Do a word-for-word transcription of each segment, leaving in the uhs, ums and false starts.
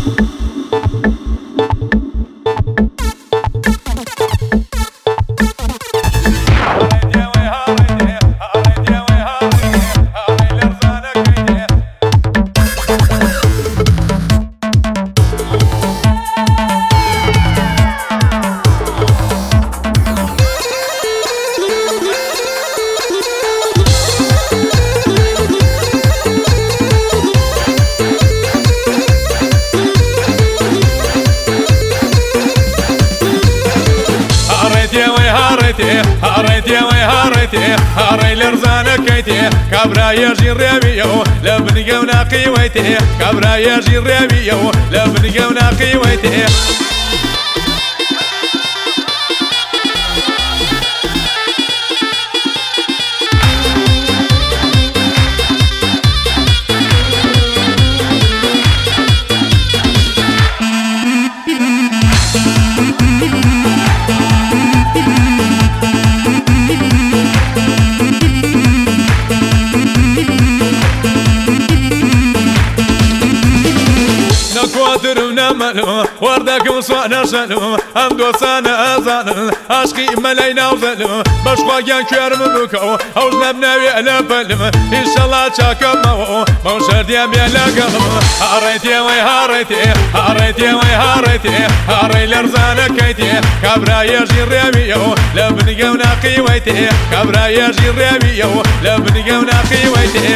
هاريتي وي هاريتي هاري لرزانة كيتي كابرا يجي الريبيو لبني وناقي ويتي كابرا يجي الريبيو لبني وناقي ويتي نملو وردك وصوانا شلو هم دوستانا ازانن عشقي ملاينا وزلو بشخواقيان كرم بكو اوز نبناوي على فلم ان شاء الله تشاكمو موشر ديام يلا قلم هاريتي وي هاريتي هاريتي وي هاريتي هاري لرزانا كيتي كابرا يجي الريبيو لبني وناقي ويتي كابرا يجي الريبيو لبني وناقي ويتي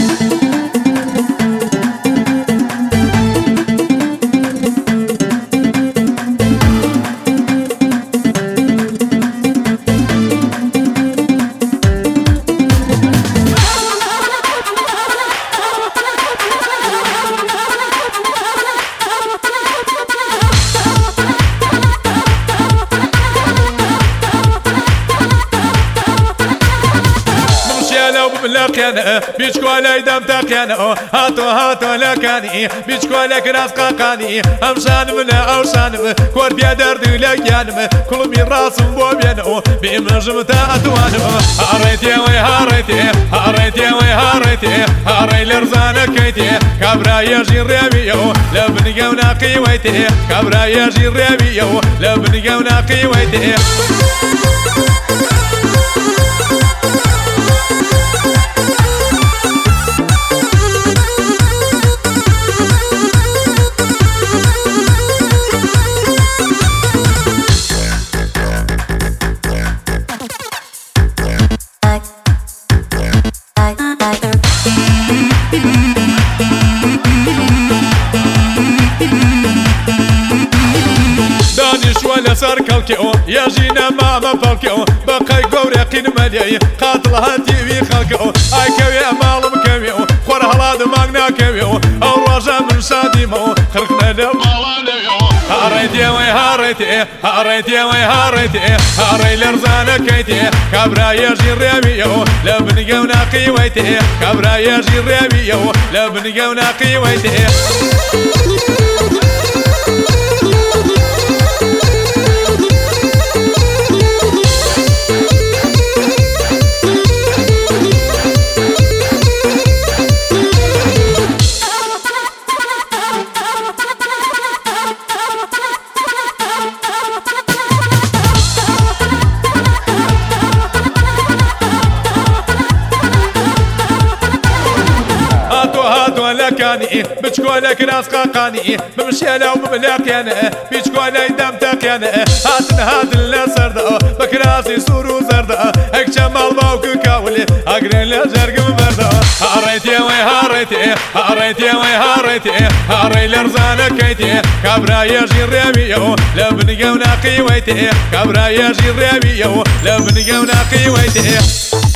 لكن بيشكو علي دم تقيانو هاتو هاتو لكاني بيشكو عليك راس قاقاني امشان من اوشان كور بيا درد لكيانم كل من راس بوبيانو بيمنجم تاتوانو هاريتي وي هاريتي هاريتي وي هاريتي هاري لرزانا كيتي كابرا يجي الريبيو لبني وناقي ويتي كابرا يجي الريبيو لبني وناقي ويتي سر كالكيو يجينا ماما بالكيو بقاي قوريقين مليي قاتل هاتي في خلكيو اي كوي مالم كويو خور هلاد ماغنا كويو او رجا من شاديمو خرقنا لو هاريتي وي هاريتي هاريتي وي هاريتي هاري لرزانا كيتي كابرا يجي الريبيو لبني وناقي ويتي كابرا يجي الريبيو لبني وناقي ويتي لكاني بتشكو لك راس قاقاني بمشي لو بملاقيانا بيشكو لي دم تقيانا هاتن هاتن لا سردا بكراسي سورو زردا هيك شمال باوك كاولي اقرن لا جرق بردا هاريتي وي هاريتي هاريتي وي هاريتي هاري لرزانا كيتي كابرا يجي الريبيو لبني وناقي ويتي كابرا يجي الريبيو لبني وناقي ويتي